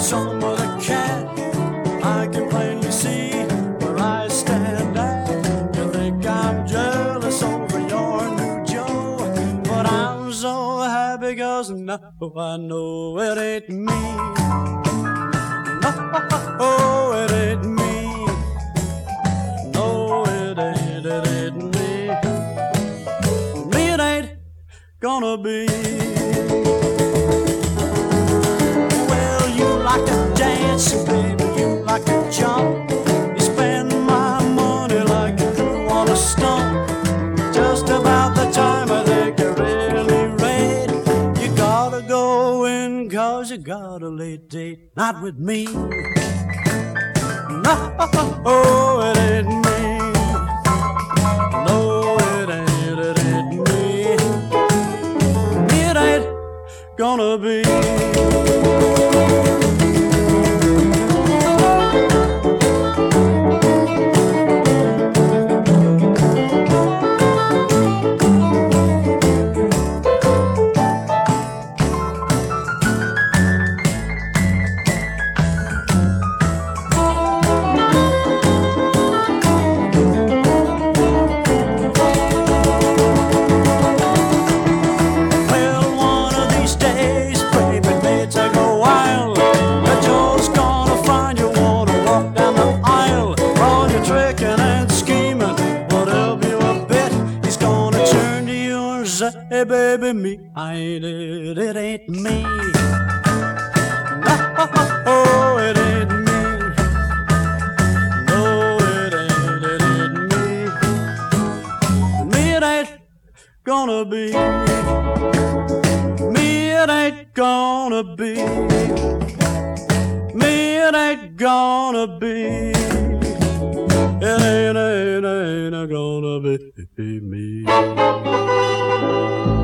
some other cat. I can plainly see where I stand at. You think I'm jealous over your new Joe, but I'm so happy 'cause now I know it ain't me. No, it ain't me. No, it ain't me. Me, it ain't gonna be. Well, you like to dance, baby, you like to jump. You spend my money like you wanna stump. Just about the time I think you're really ready, you gotta go in 'cause you got a late date. Not with me. No, it ain't me. No, it ain't me. It ain't gonna be. Hey, baby, me, I ain't it, it ain't me. No, it ain't me. No, it ain't me. Me, it ain't gonna be. Me, it ain't gonna be. Me, it ain't gonna be. It ain't gonna be me.